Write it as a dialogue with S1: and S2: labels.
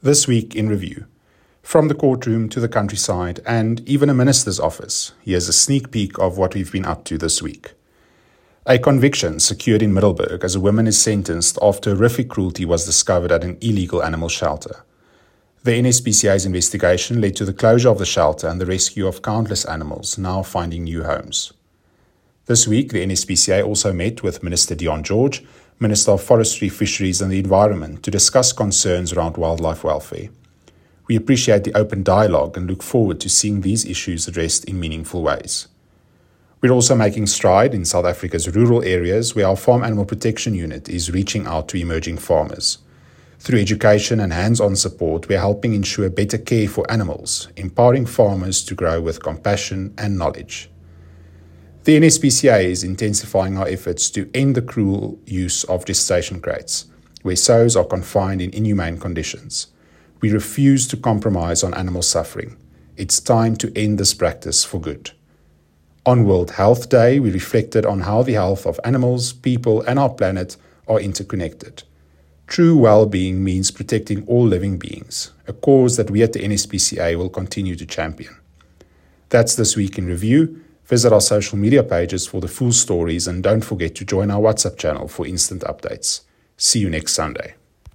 S1: This week in review. From the courtroom to the countryside and even a minister's office, here's a sneak peek of what we've been up to this week. A conviction secured in Middelburg as a woman is sentenced after horrific cruelty was discovered at an illegal animal shelter. The NSPCA's investigation led to the closure of the shelter and the rescue of countless animals now finding new homes. This week, the NSPCA also met with Minister Deon George, Minister of Forestry, Fisheries and the Environment, to discuss concerns around wildlife welfare. We appreciate the open dialogue and look forward to seeing these issues addressed in meaningful ways. We're also making stride in South Africa's rural areas where our Farm Animal Protection Unit is reaching out to emerging farmers. Through education and hands-on support, we're helping ensure better care for animals, empowering farmers to grow with compassion and knowledge. The NSPCA is intensifying our efforts to end the cruel use of gestation crates, where sows are confined in inhumane conditions. We refuse to compromise on animal suffering. It's time to end this practice for good. On World Health Day, we reflected on how the health of animals, people, and our planet are interconnected. True well-being means protecting all living beings, a cause that we at the NSPCA will continue to champion. That's This Week in Review. Visit our social media pages for the full stories and don't forget to join our WhatsApp channel for instant updates. See you next Sunday.